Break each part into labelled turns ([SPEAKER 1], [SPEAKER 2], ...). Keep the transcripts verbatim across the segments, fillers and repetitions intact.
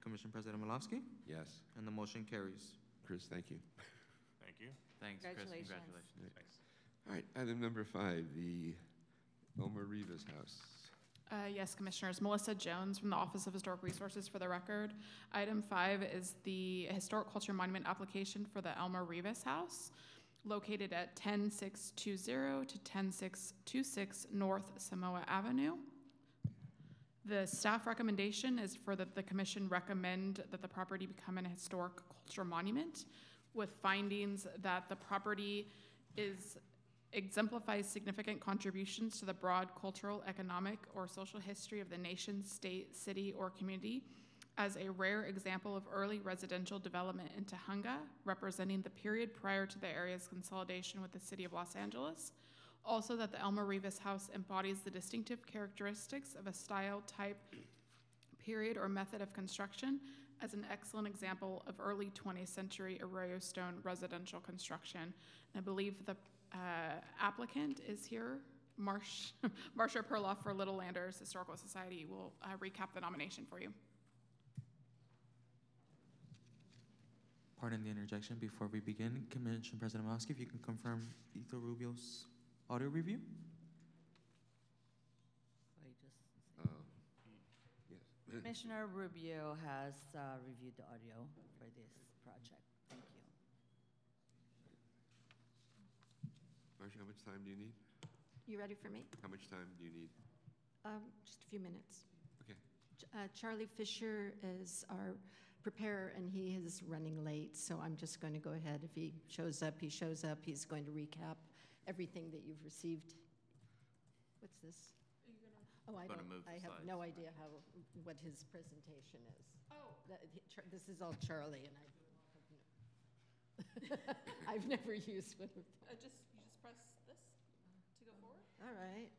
[SPEAKER 1] Commission President Malofsky,
[SPEAKER 2] Yes.
[SPEAKER 1] and the motion carries.
[SPEAKER 2] Chris, thank you.
[SPEAKER 3] Thank you.
[SPEAKER 4] Thanks, Chris.
[SPEAKER 5] Congratulations.
[SPEAKER 4] Congratulations.
[SPEAKER 3] Thanks.
[SPEAKER 2] All right, item number five, the Elmer Rivas House.
[SPEAKER 6] Uh, yes, Commissioners. Melissa Jones from the Office of Historic Resources for the record. Item five is the Historic Culture Monument application for the Elmer Rivas House, located at ten six two zero to ten six two six North Samoa Avenue. The staff recommendation is for that the Commission recommend that the property become an historic culture monument, with findings that the property is exemplifies significant contributions to the broad cultural, economic, or social history of the nation, state, city, or community, as a rare example of early residential development in Tujunga, representing the period prior to the area's consolidation with the city of Los Angeles. Also, that the Elmer Rivas House embodies the distinctive characteristics of a style, type, period, or method of construction as an excellent example of early twentieth century Arroyo Stone residential construction. And I believe the uh, applicant is here. Marsh, Marsha Perloff for Little Landers Historical Society will uh, recap the nomination for you.
[SPEAKER 1] Pardon the interjection. Before we begin, Commission President Malofsky, if you can confirm Ethel Rubio's audio review.
[SPEAKER 5] I just
[SPEAKER 2] Uh, Yes.
[SPEAKER 5] Commissioner Rubio has uh, reviewed the audio for this project. Thank you.
[SPEAKER 2] Marcia, how much time do you need?
[SPEAKER 7] You ready for me?
[SPEAKER 2] How much time do you need?
[SPEAKER 7] Um, just a few minutes.
[SPEAKER 2] Okay.
[SPEAKER 7] Ch- Uh, Charlie Fisher is our preparer, and he is running late, so I'm just going to go ahead. If he shows up, he shows up. He's going to recap everything that you've received. What's this? Oh, I
[SPEAKER 4] Gonna
[SPEAKER 7] don't,
[SPEAKER 4] move the
[SPEAKER 7] I have
[SPEAKER 4] slides.
[SPEAKER 7] no idea how, what his presentation is.
[SPEAKER 6] Oh.
[SPEAKER 7] That- he- Char- This is all Charlie, and I have no- I've never used one of them.
[SPEAKER 6] Uh, just you just press this to go forward.
[SPEAKER 7] All right.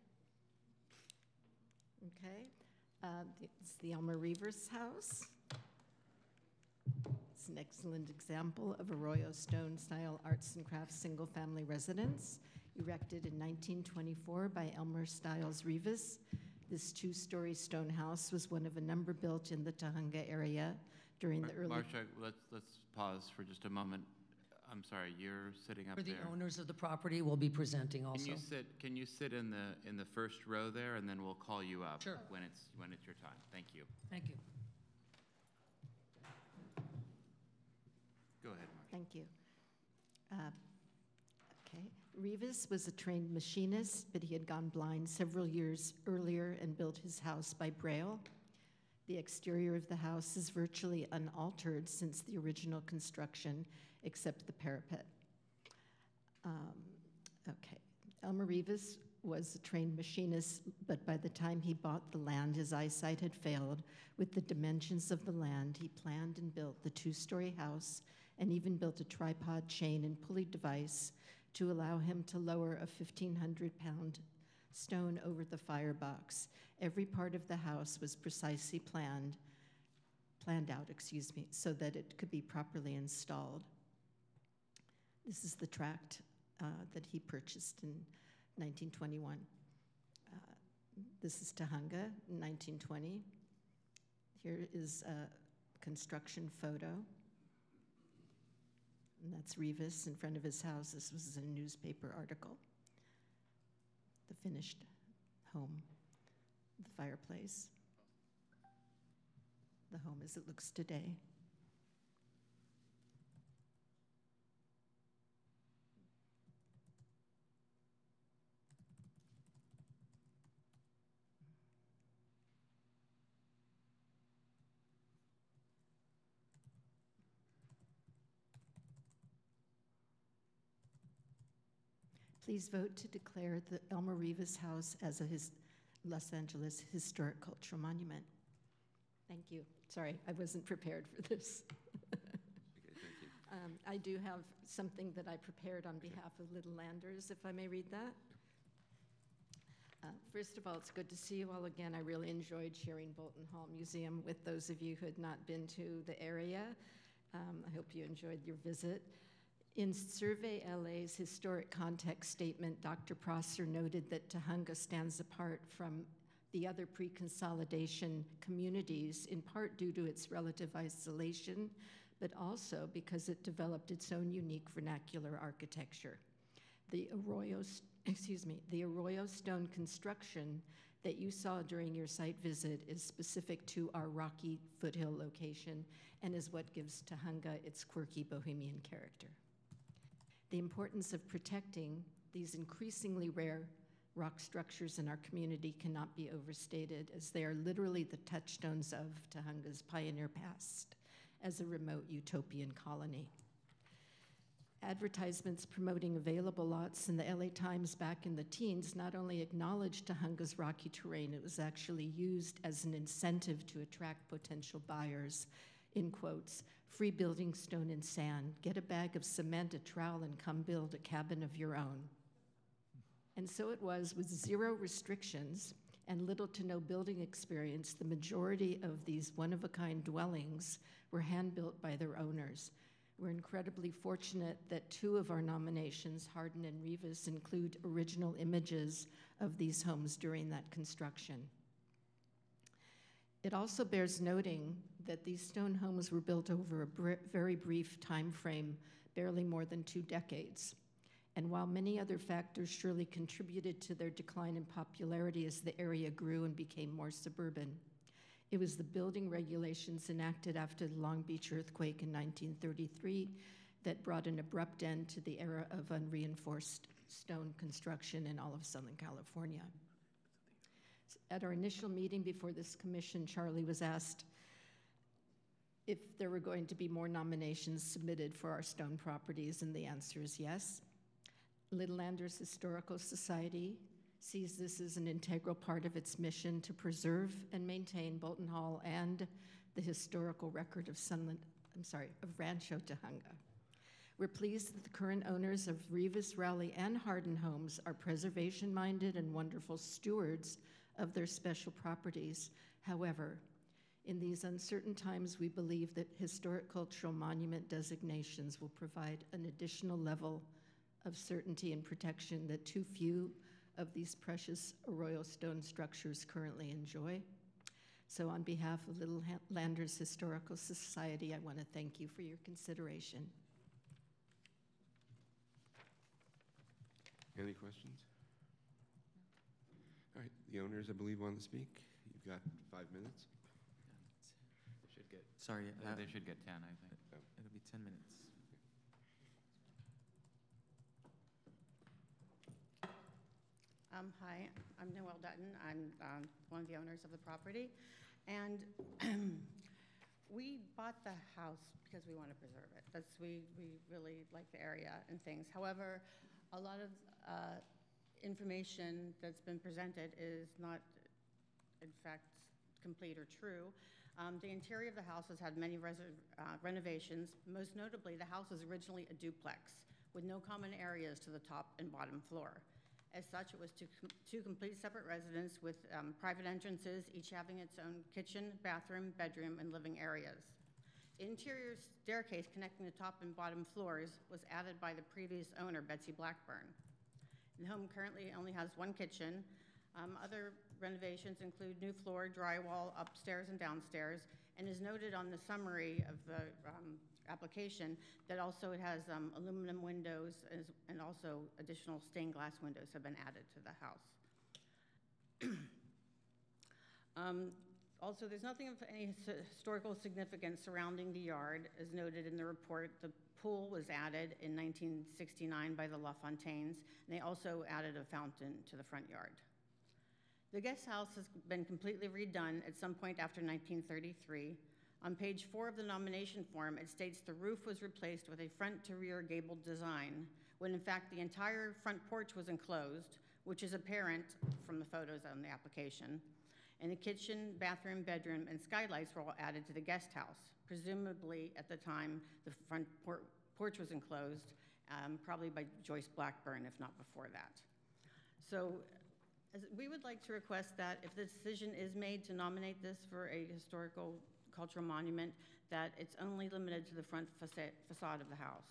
[SPEAKER 7] Okay. Uh, It's the Elmer Rivas House. It's an excellent example of Arroyo Stone-style arts and crafts single-family residence, erected in nineteen twenty-four by Elmer Stiles Rivas. This two-story stone house was one of a number built in the Tujunga area during the early...
[SPEAKER 4] Marsha, let's, let's pause for just a moment. I'm sorry, you're sitting up
[SPEAKER 8] For the
[SPEAKER 4] there.
[SPEAKER 8] owners of the property will be presenting
[SPEAKER 4] Can
[SPEAKER 8] also.
[SPEAKER 4] you sit, can you sit in the, in the first row there, and then we'll call you up
[SPEAKER 8] Sure.
[SPEAKER 4] when it's, when it's your time. Thank you.
[SPEAKER 8] Thank you.
[SPEAKER 4] Go ahead, Marsha.
[SPEAKER 7] Thank you. Uh, Okay. Rivas was a trained machinist, but he had gone blind several years earlier and built his house by braille. The exterior of the house is virtually unaltered since the original construction, except the parapet. Um, okay. Elmer Rivas was a trained machinist, but by the time he bought the land, his eyesight had failed. With the dimensions of the land, he planned and built the two-story house and even built a tripod, chain, and pulley device to allow him to lower a fifteen hundred pound stone over the firebox. Every part of the house was precisely planned, planned out, excuse me, so that it could be properly installed. This is the tract uh, that he purchased in nineteen twenty-one. Uh, this is Tujunga in nineteen twenty. Here is a construction photo. And that's Rivas in front of his house. This was a newspaper article. The finished home, the fireplace, the home as it looks today. Please vote to declare the Elmer Rivas House as a his Los Angeles Historic Cultural Monument. Thank you. Sorry, I wasn't prepared for this.
[SPEAKER 2] Okay, thank you.
[SPEAKER 7] Um, I do have something that I prepared on behalf of Little Landers, if I may read that. Uh, first of all, it's good to see you all again. I really enjoyed sharing Bolton Hall Museum with those of you who had not been to the area. Um, I hope you enjoyed your visit. In Survey L A's historic context statement, Doctor Prosser noted that Tujunga stands apart from the other pre-consolidation communities, in part due to its relative isolation, but also because it developed its own unique vernacular architecture. The Arroyo, excuse me, the Arroyo stone construction that you saw during your site visit is specific to our rocky foothill location and is what gives Tujunga its quirky bohemian character. The importance of protecting these increasingly rare rock structures in our community cannot be overstated, as they are literally the touchstones of Tujunga's pioneer past as a remote utopian colony. Advertisements promoting available lots in the L A Times back in the teens not only acknowledged Tujunga's rocky terrain, it was actually used as an incentive to attract potential buyers. In quotes, free building stone and sand, get a bag of cement, a trowel, and come build a cabin of your own. And so it was, with zero restrictions and little to no building experience, the majority of these one-of-a-kind dwellings were hand-built by their owners. We're incredibly fortunate that two of our nominations, Hardin and Rivas, include original images of these homes during that construction. It also bears noting that these stone homes were built over a br very brief time frame, barely more than two decades. And while many other factors surely contributed to their decline in popularity as the area grew and became more suburban, it was the building regulations enacted after the Long Beach earthquake in nineteen thirty-three that brought an abrupt end to the era of unreinforced stone construction in all of Southern California. At our initial meeting before this commission, Charlie was asked if there were going to be more nominations submitted for our stone properties, and the answer is yes. Little Landers Historical Society sees this as an integral part of its mission to preserve and maintain Bolton Hall and the historical record of Sunland, I'm sorry, of Rancho Tujunga. We're pleased that the current owners of Rivas, Rowley, and Hardin homes are preservation-minded and wonderful stewards of their special properties. However, in these uncertain times, we believe that historic cultural monument designations will provide an additional level of certainty and protection that too few of these precious Arroyo stone structures currently enjoy. So on behalf of Little Landers Historical Society, I want to thank you for your consideration.
[SPEAKER 2] Any questions? All right, the owners, I believe, want to speak. You've got five minutes.
[SPEAKER 4] They should get,
[SPEAKER 1] Sorry,
[SPEAKER 4] uh,
[SPEAKER 1] uh,
[SPEAKER 4] they should get ten, I think.
[SPEAKER 1] it'll be ten minutes.
[SPEAKER 3] Um, hi, I'm Noelle Dutton. I'm um, one of the owners of the property. And we bought the house because we want to preserve it. That's, we, we really like the area and things. However, a lot of uh, information that's been presented is not, in fact, complete or true. Um, the interior of the house has had many uh, renovations. Most notably, the house was originally a duplex with no common areas to the top and bottom floor. As such, it was two, two complete separate residences with um, private entrances, each having its own kitchen, bathroom, bedroom, and living areas. The interior staircase connecting the top and bottom floors was added by the previous owner, Betsy Blackburn. The home currently only has one kitchen. Um, other renovations include new floor, drywall, upstairs and downstairs, and is noted on the summary of the um, application that also it has um, aluminum windows as, and also additional stained glass windows have been added to the house. um, also, there's nothing of any historical significance surrounding the yard. As noted in the report, the pool was added in nineteen sixty-nine by the LaFontaines, and they also added a fountain to the front yard. The guest house has been completely redone at some point after nineteen thirty-three. On page four of the nomination form, it states the roof was replaced with a front to rear gabled design, when in fact the entire front porch was enclosed, which is apparent from the photos on the application. And the kitchen, bathroom, bedroom, and skylights were all added to the guest house. Presumably at the time the front por porch was enclosed, um, probably by Joyce Blackburn, if not before that. So as we would like to request that if the decision is made to nominate this for a historical cultural monument, that it's only limited to the front facade, facade of the house.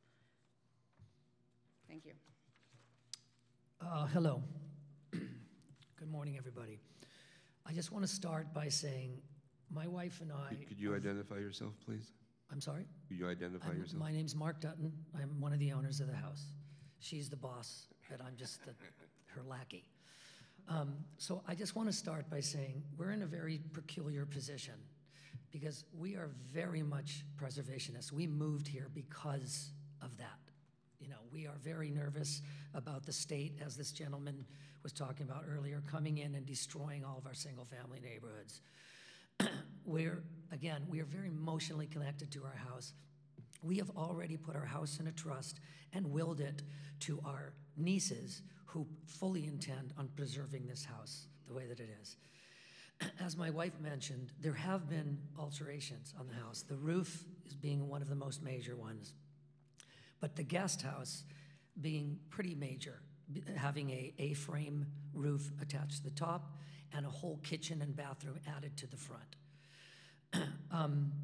[SPEAKER 3] Thank you.
[SPEAKER 8] Uh, hello. Good morning, everybody. I just want to start by saying, my wife and I.
[SPEAKER 2] Could- Could you
[SPEAKER 8] are-
[SPEAKER 2] identify yourself, please?
[SPEAKER 8] I'm sorry?
[SPEAKER 2] Could you identify
[SPEAKER 8] I'm-
[SPEAKER 2] yourself?
[SPEAKER 8] My name's Mark Dutton. I'm one of the owners of the house. She's the boss, but I'm just the, her lackey. Um, so I just want to start by saying we're in a very peculiar position because we are very much preservationists. We moved here because of that. You know, we are very nervous about the state, as this gentleman was talking about earlier, coming in and destroying all of our single-family neighborhoods. We're, again, we are very emotionally connected to our house. We have already put our house in a trust and willed it to our nieces who fully intend on preserving this house the way that it is. As my wife mentioned, there have been alterations on the house. The roof is being one of the most major ones, but the guest house being pretty major, b- having a A-frame roof attached to the top and a whole kitchen and bathroom added to the front. um,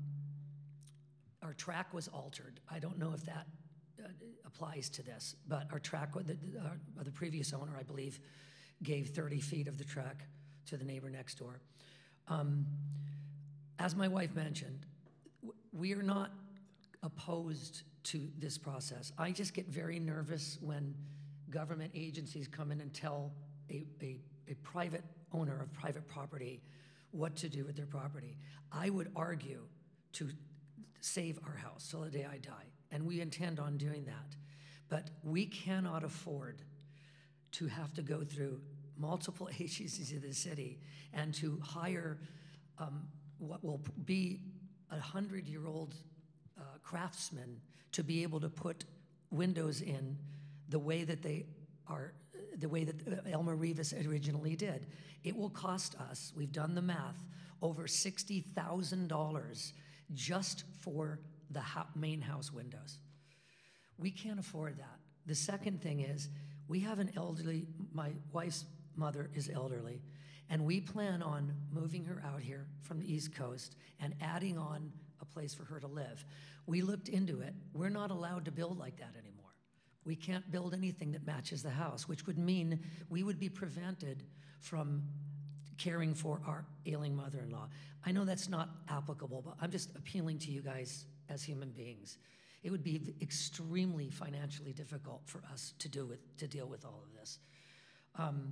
[SPEAKER 8] our track was altered. I don't know if that uh, applies to this, but our track, the, the, our, the previous owner, I believe, gave thirty feet of the track to the neighbor next door. Um, as my wife mentioned, w- we are not opposed to this process. I just get very nervous when government agencies come in and tell a, a, a private owner of private property what to do with their property. I would argue to save our house till the day I die, and we intend on doing that. But we cannot afford to have to go through multiple agencies of the city and to hire um, what will be a hundred-year-old uh, craftsman to be able to put windows in the way that they are, the way that Elmer Rivas originally did. It will cost us, we've done the math, over sixty thousand dollars just for the ho- main house windows. We can't afford that. The second thing is, we have an elderly, my wife's mother is elderly, and we plan on moving her out here from the East Coast and adding on a place for her to live. We looked into it. We're not allowed to build like that anymore. We can't build anything that matches the house, which would mean we would be prevented from caring for our ailing mother-in-law. I know that's not applicable, but I'm just appealing to you guys as human beings. It would be extremely financially difficult for us to do with to deal with all of this. Um,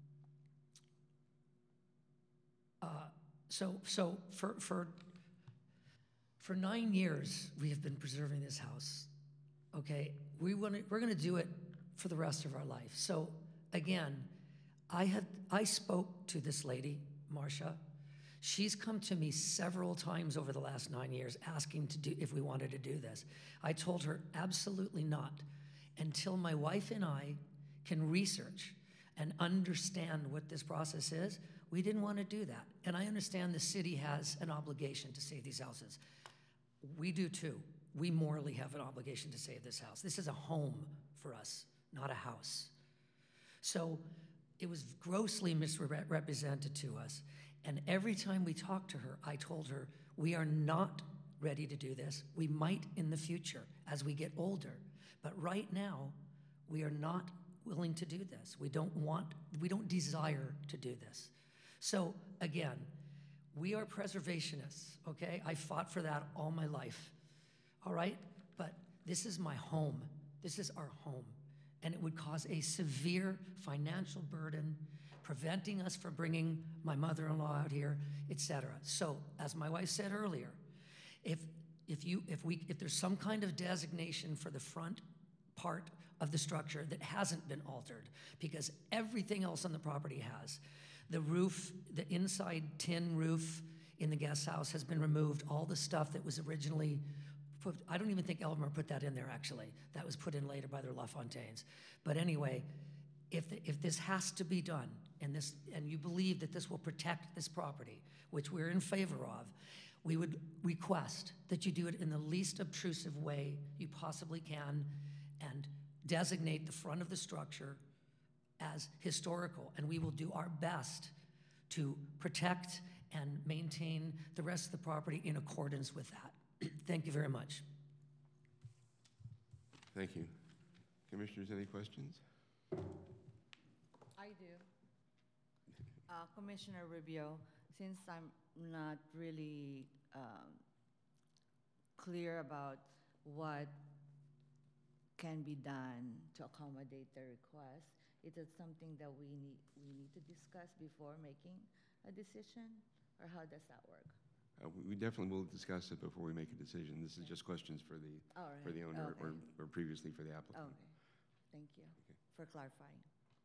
[SPEAKER 8] uh, so, so for for for nine years we have been preserving this house. Okay, we want to, we're going to do it for the rest of our life. So again, I had I spoke to this lady, Marcia. She's come to me several times over the last nine years asking to do if we wanted to do this. I told her absolutely not until my wife and I can research and understand what this process is. We didn't want to do that. And I understand the city has an obligation to save these houses. We do too. We morally have an obligation to save this house. This is a home for us, not a house. So it was grossly misrepresented to us. And every time we talked to her, I told her, we are not ready to do this. We might in the future as we get older. But right now, we are not willing to do this. We don't want, we don't desire to do this. So again, we are preservationists, okay? I fought for that all my life, all right? But this is my home. This is our home. And it would cause a severe financial burden, preventing us from bringing my mother-in-law out here, et cetera. So, as my wife said earlier, if if you if we if there's some kind of designation for the front part of the structure that hasn't been altered, because everything else on the property has, the roof, the inside tin roof in the guest house has been removed. All the stuff that was originally put, I don't even think Elmer put that in there actually. That was put in later by the LaFontaines. But anyway, if the, if this has to be done, and this and you believe that this will protect this property, which we're in favor of, we would request that you do it in the least obtrusive way you possibly can and designate the front of the structure as historical, and we will do our best to protect and maintain the rest of the property in accordance with that. Thank you very much.
[SPEAKER 2] Thank you. Commissioners, any questions?
[SPEAKER 3] I do.
[SPEAKER 5] Uh, Commissioner Rubio, since I'm not really um, clear about what can be done to accommodate the request, is it something that we need, we need to discuss before making a decision? Or how does that work?
[SPEAKER 2] Uh, we- We definitely will discuss it before we make a decision. This is just questions for the,
[SPEAKER 5] All right.
[SPEAKER 2] for the owner or,
[SPEAKER 5] Okay.
[SPEAKER 2] or previously for the applicant.
[SPEAKER 5] Okay, thank you
[SPEAKER 2] Okay.
[SPEAKER 5] for clarifying.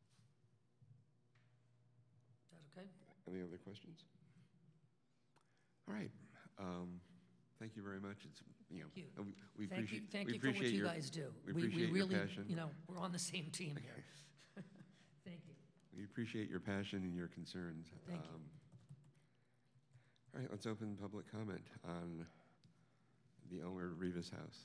[SPEAKER 8] Is that okay?
[SPEAKER 2] Any other questions? All right. Um, Thank you very much. It's, you know,
[SPEAKER 8] Thank you.
[SPEAKER 2] uh, we- we
[SPEAKER 8] Thank you,
[SPEAKER 2] appreciate,
[SPEAKER 8] thank
[SPEAKER 2] we
[SPEAKER 8] you for what
[SPEAKER 2] appreciate
[SPEAKER 8] you
[SPEAKER 2] your,
[SPEAKER 8] guys do.
[SPEAKER 2] we
[SPEAKER 8] We
[SPEAKER 2] appreciate your
[SPEAKER 8] really,
[SPEAKER 2] passion.
[SPEAKER 8] you know, we're on the same team here. Thank you.
[SPEAKER 2] we appreciate your passion and your concerns.
[SPEAKER 8] Thank you.
[SPEAKER 2] Um, All right, let's open public comment on the Elmer Rivas house.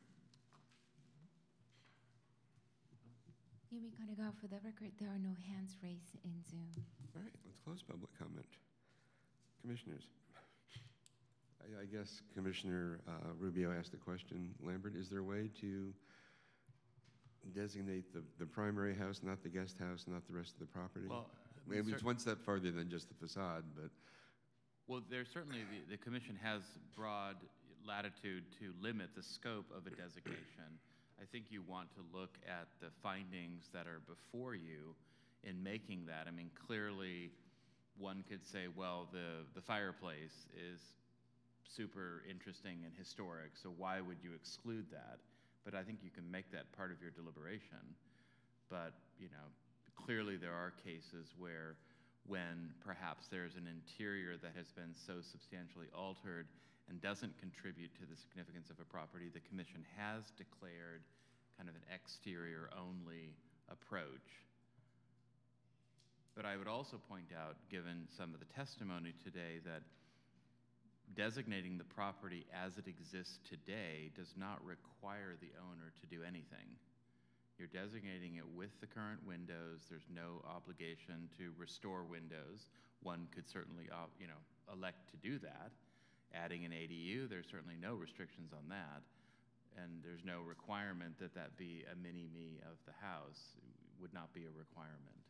[SPEAKER 9] Yumi Kanigawa, for the record, there are no hands raised in Zoom.
[SPEAKER 2] All right, let's close public comment. Commissioners. I, I guess Commissioner uh, Rubio asked the question. Lambert, is there a way to designate the, the primary house, not the guest house, not the rest of the property?
[SPEAKER 4] Well,
[SPEAKER 2] I mean, it's
[SPEAKER 4] cer-
[SPEAKER 2] one step farther than just the facade, but
[SPEAKER 4] Well, there's certainly, the, the commission has broad latitude to limit the scope of a designation. I think you want to look at the findings that are before you in making that. I mean, clearly, one could say, well, the, the fireplace is super interesting and historic, so why would you exclude that? But I think you can make that part of your deliberation. But, you know, clearly there are cases where when perhaps there's an interior that has been so substantially altered and doesn't contribute to the significance of a property, the commission has declared kind of an exterior-only approach. But I would also point out, given some of the testimony today, that designating the property as it exists today does not require the owner to do anything. You're designating it with the current windows. There's no obligation to restore windows. One could certainly, uh, you know, elect to do that. Adding an A D U, there's certainly no restrictions on that. And there's no requirement that that be a mini-me of the house. It would not be a requirement.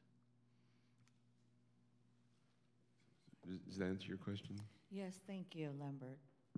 [SPEAKER 2] does, does that answer your question?
[SPEAKER 5] Yes, thank you, Lambert.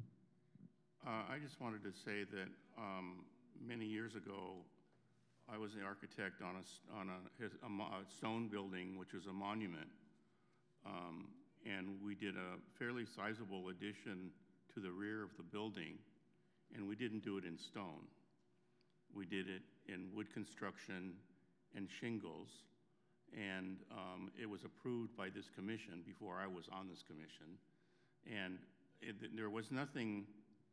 [SPEAKER 10] Uh, I just wanted to say that um, many years ago, I was the architect on a, s- on a, his, a, mo- a stone building, which was a monument. Um, and we did a fairly sizable addition to the rear of the building, and we didn't do it in stone. We did it in wood construction and shingles, and um, it was approved by this commission before I was on this commission. And it, there was nothing,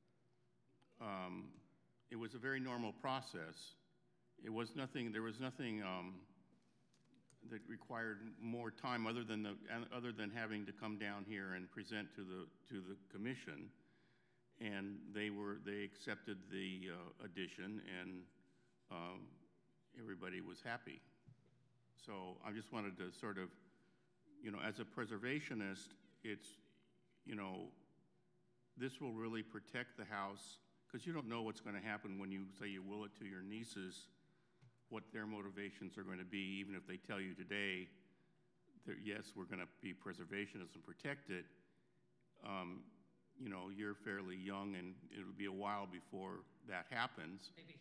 [SPEAKER 10] um, it was a very normal process. It was nothing, there was nothing um, that required more time other than, the, other than having to come down here and present to the, to the commission. And they were, they accepted the uh, addition, and um, everybody was happy. So I just wanted to sort of, you know, as a preservationist, it's, you know, this will really protect the house, because you don't know what's going to happen when you say you will it to your nieces, what their motivations are going to be, even if they tell you today that, yes, we're going to be preservationists and protect it. Um, you know, you're fairly young, and it'll be a while before that happens.
[SPEAKER 8] Maybe.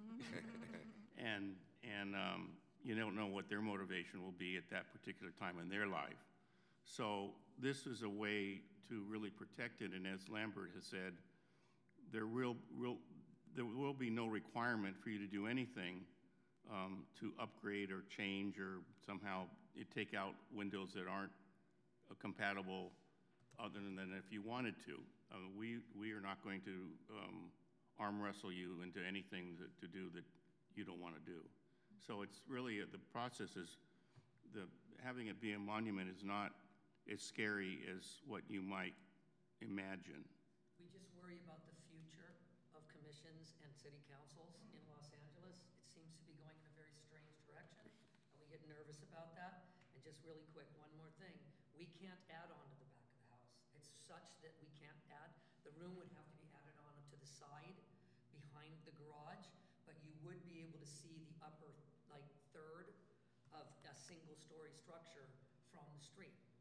[SPEAKER 10] and and um, you don't know what their motivation will be at that particular time in their life. So this is a way to really protect it, and as Lambert has said, there will, will, there will be no requirement for you to do anything um, to upgrade or change or somehow take out windows that aren't uh, compatible, other than if you wanted to. Uh, we, we are not going to um, arm wrestle you into anything that, to do that you don't want to do. So it's really, uh, the process is, the, having it be a monument is not as scary as what you might imagine.
[SPEAKER 8] We just worry about the future of commissions and city councils in Los Angeles. It seems to be going in a very strange direction, and we get nervous about that. And just really quick, one more thing. We can't add on to the back of the house. It's such that we can't add. The room would have to be added on to the side behind the garage, but you would be able to see the upper, like, third of a single-story structure from the street.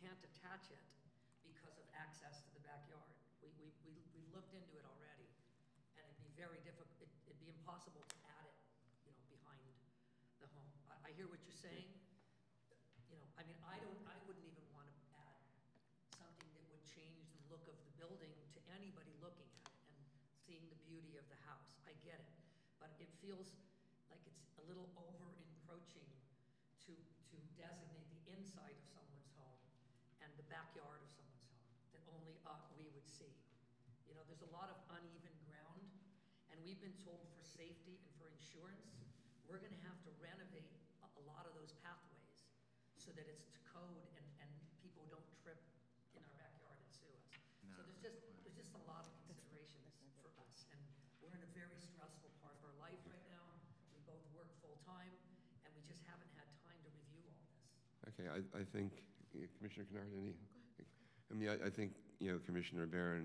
[SPEAKER 8] can't attach it because of access to the backyard. We, we, we, we looked into it already, and it'd be very difficult, it, it'd be impossible to add it, you know, behind the home. I, I hear what you're saying. You know, I mean, I don't, I wouldn't even want to add something that would change the look of the building to anybody looking at it and seeing the beauty of the house. I get it, but it feels like it's a little over encroaching to, to designate the inside of someone's home and the backyard of someone's home that only uh, we would see. You know, there's a lot of uneven ground, and we've been told for safety and for insurance, we're gonna have to renovate a, a lot of those pathways so that it's to code and, and people don't trip in our backyard and sue us.
[SPEAKER 4] No.
[SPEAKER 8] So there's just, there's just a lot of considerations for us, and we're in a very stressful part of our life right now. We both work full-time, and we just haven't had time to review all this.
[SPEAKER 2] Okay, I, I think, yeah, Commissioner Kennard, any? I mean, I, I think, you know, Commissioner Barron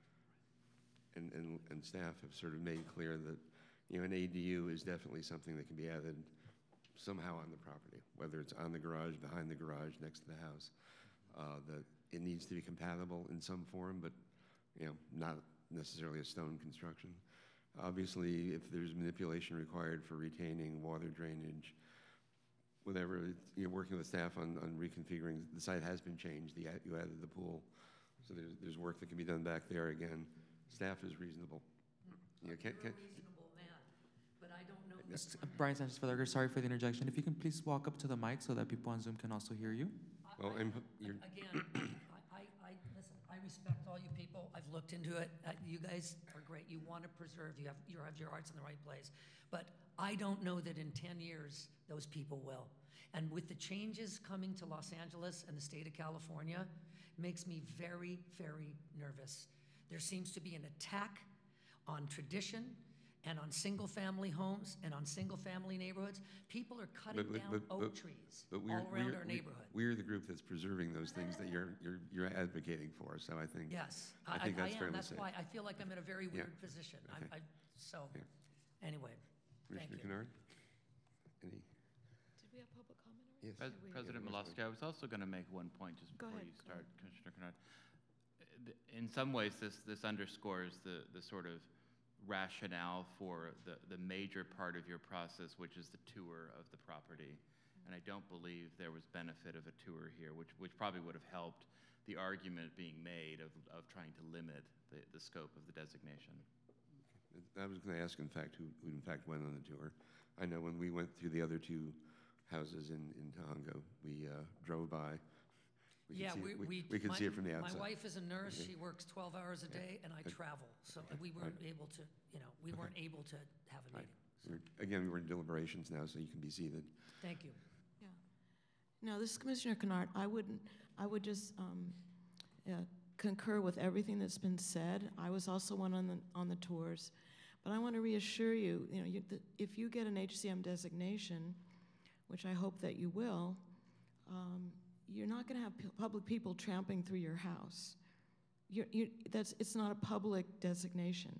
[SPEAKER 2] and, and, and staff have sort of made clear that, you know, an A D U is definitely something that can be added somehow on the property, whether it's on the garage, behind the garage, next to the house. Uh, that it needs to be compatible in some form, but, you know, not necessarily a stone construction. Obviously, if there's manipulation required for retaining water drainage, whatever, you're working with staff on, on reconfiguring, the site has been changed, the, you added the pool, so there's, there's work that can be done back there. Again, staff is reasonable. You know, can't,
[SPEAKER 8] You're
[SPEAKER 2] can't,
[SPEAKER 8] a reasonable man, but I don't know.
[SPEAKER 1] Yes, Brian Sanchez for the record, sorry for the interjection. If you can please walk up to the mic so that people on Zoom can also hear you.
[SPEAKER 2] well,
[SPEAKER 8] I-
[SPEAKER 2] I'm,
[SPEAKER 8] I-
[SPEAKER 2] you're,
[SPEAKER 8] Again, I, I, I, listen, I respect all you people. I've looked into it. Uh, You guys are great. You want to preserve, you have, you have your hearts in the right place. But I don't know that in ten years, those people will. And with the changes coming to Los Angeles and the state of California, makes me very, very nervous. There seems to be an attack on tradition and on single-family homes and on single-family neighborhoods. People are cutting
[SPEAKER 2] But- but-
[SPEAKER 8] down
[SPEAKER 2] but-
[SPEAKER 8] oak
[SPEAKER 2] but-
[SPEAKER 8] trees
[SPEAKER 2] but
[SPEAKER 8] all
[SPEAKER 2] we're,
[SPEAKER 8] around
[SPEAKER 2] we're,
[SPEAKER 8] our
[SPEAKER 2] we-
[SPEAKER 8] neighborhood.
[SPEAKER 2] we're the group that's preserving those things that you're, you're, you're advocating for, so I think.
[SPEAKER 8] Yes,
[SPEAKER 2] I
[SPEAKER 8] I,
[SPEAKER 2] think
[SPEAKER 8] I
[SPEAKER 2] that's
[SPEAKER 8] am.
[SPEAKER 2] fairly
[SPEAKER 8] That's
[SPEAKER 2] safe.
[SPEAKER 8] why I feel like I'm in a very
[SPEAKER 2] Yeah.
[SPEAKER 8] weird position.
[SPEAKER 2] Okay.
[SPEAKER 8] I, I, so,
[SPEAKER 2] Yeah.
[SPEAKER 8] anyway, thank
[SPEAKER 2] Commissioner
[SPEAKER 8] you.
[SPEAKER 2] Kennard? Any?
[SPEAKER 6] Did we have public comment already?
[SPEAKER 2] Yes.
[SPEAKER 4] Pres- President Malosky, I was also going to make one point just
[SPEAKER 6] Go
[SPEAKER 4] before
[SPEAKER 6] ahead,
[SPEAKER 4] you
[SPEAKER 6] go
[SPEAKER 4] start, Commissioner Kennard. Uh, th- In some ways, this, this underscores the, the sort of rationale for the, the major part of your process, which is the tour of the property. And I don't believe there was benefit of a tour here, which, which probably would have helped the argument being made of, of trying to limit the, the scope of the designation.
[SPEAKER 2] I was going to ask, in fact, who, who in fact went on the tour. I know when we went through the other two houses in, in Tohono, we uh, drove by. We could
[SPEAKER 8] Yeah,
[SPEAKER 2] see,
[SPEAKER 8] we, we.
[SPEAKER 2] we could
[SPEAKER 8] my-
[SPEAKER 2] see it from the outside.
[SPEAKER 8] My wife is a nurse.
[SPEAKER 2] Okay.
[SPEAKER 8] She works twelve hours a day, and I
[SPEAKER 2] Okay.
[SPEAKER 8] travel. So
[SPEAKER 2] Okay.
[SPEAKER 8] we weren't
[SPEAKER 2] Right.
[SPEAKER 8] able to, you know, we
[SPEAKER 2] Okay.
[SPEAKER 8] weren't able to have a
[SPEAKER 2] Right.
[SPEAKER 8] meeting. So,
[SPEAKER 2] We're- Again, we're in deliberations now, so you can be seated.
[SPEAKER 8] thank you.
[SPEAKER 11] Yeah. No, this is Commissioner Kennard. I wouldn't, I would just um, uh, concur with everything that's been said. I was also one on the, on the tours. But I want to reassure you, you know, you, the, if you get an H C M designation, which I hope that you will, um, you're not going to have pu- public people tramping through your house. You're, you, that's, it's not a public designation.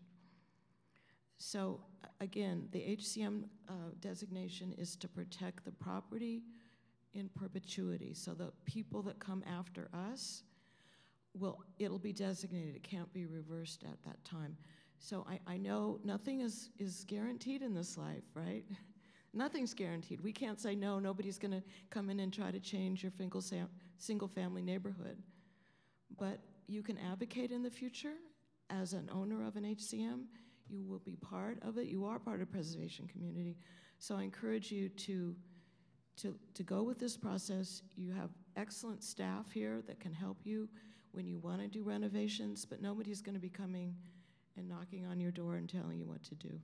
[SPEAKER 11] So a- again, the H C M uh, designation is to protect the property in perpetuity. So the people that come after us will, it'll be designated. It can't be reversed at that time. So I, I know nothing is, is guaranteed in this life, right? Nothing's guaranteed. We can't say, no, nobody's going to come in and try to change your single-family neighborhood. But you can advocate in the future as an owner of an H C M. You will be part of it. You are part of the preservation community. So I encourage you to, to, to go with this process. You have excellent staff here that can help you when you want to do renovations, but nobody's going to be coming and knocking on your door and telling you what to do.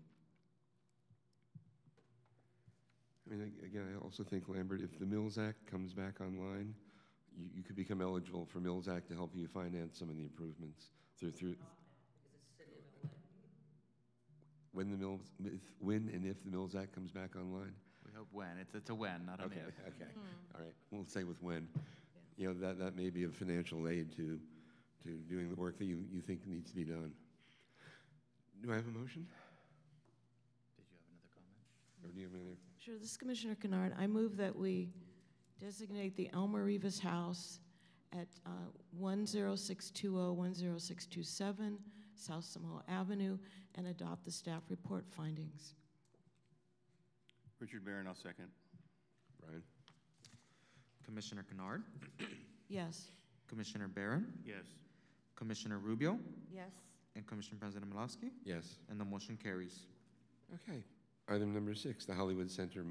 [SPEAKER 2] I mean, ag- again, I also think, Lambert, if the Mills Act comes back online, you, you could become eligible for Mills Act to help you finance some of the improvements through, through,
[SPEAKER 8] Because it's city of L A.
[SPEAKER 2] when the Mills, if, when and if the Mills Act comes back online?
[SPEAKER 4] We hope when. It's, it's a when, not an
[SPEAKER 2] Okay,
[SPEAKER 4] if.
[SPEAKER 2] okay, all right, we'll say with when. You know, that, that may be of financial aid to, to doing the work that you, you think needs to be done. Do I have a motion?
[SPEAKER 4] Did you have another comment?
[SPEAKER 2] Or do you have another?
[SPEAKER 11] Sure, this is Commissioner Kennard. I move that we designate the Elmer Rivas House at uh, one zero six two zero, one zero six two seven South Samoa Avenue, and adopt the staff report findings.
[SPEAKER 10] Richard Barron, I'll second.
[SPEAKER 2] Brian?
[SPEAKER 1] Commissioner Kennard,
[SPEAKER 11] Yes.
[SPEAKER 1] Commissioner Barron,
[SPEAKER 10] Yes.
[SPEAKER 1] Commissioner Rubio,
[SPEAKER 5] Yes.
[SPEAKER 1] and Commissioner President Malawski,
[SPEAKER 2] Yes.
[SPEAKER 1] and the motion carries.
[SPEAKER 2] Okay. Item number six, the Hollywood Center